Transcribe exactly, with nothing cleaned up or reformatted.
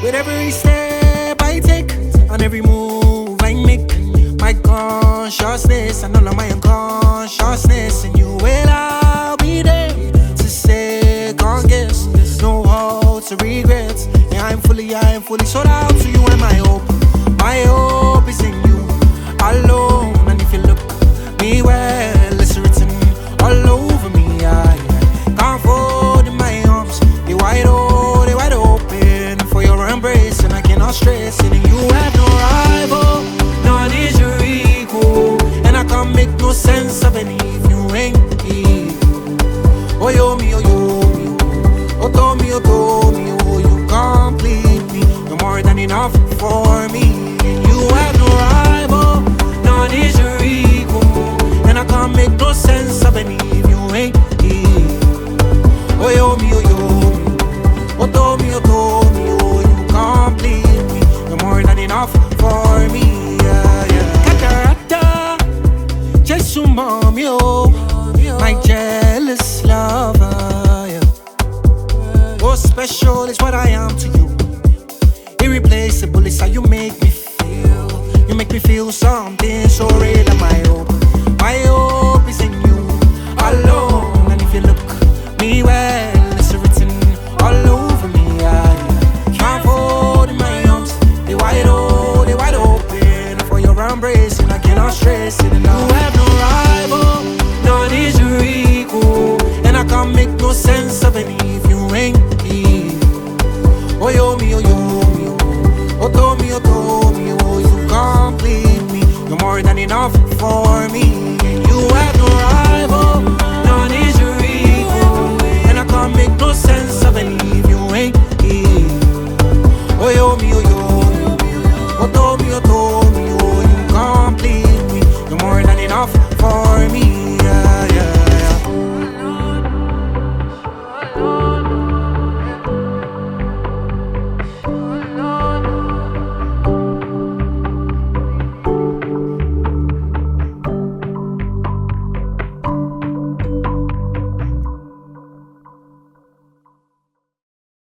With every step I take, and every move I make, my consciousness and all of my unconsciousness, and you will I'll be there to second guess, no holds or regrets. And I'm fully, I'm fully sold out to you, and my hope, my hope is in you alone. And if you look me well, it's written all over me. I can't fold in my arms, they wide open, they wide open for your embrace, and I cannot stress it. And you have no rival, none is your equal, and I can't make no sense of any if you ain't equal. Oh yo me, oh yo me, oh to me, oh to me, oh you complete me. You're more than enough for me, and you have no rival, none is your equal, and I can't make no sense of any if you ain't equal. Oh yo me, oh yo me, oh to me, oh to me, oh you complete me. You're more than enough for me, yeah, yeah. Catarata, just so mommy, oh, my jealous lover, yeah. Oh, special is what I am to you. Irreplaceable is how you make me feel. You make me feel something so real, and my hope, my hope is in you alone. And if you look me well, it's written all over me. I can't fold in my arms, they wide open, they wide open for your embrace, and I cannot stress it enough. You have no rival, none is your equal, and I can't make no sense of any if you ain't equal. Oh yo me, oh yo me, oh to me, oh to me, oh you complete me. You're more than enough for me.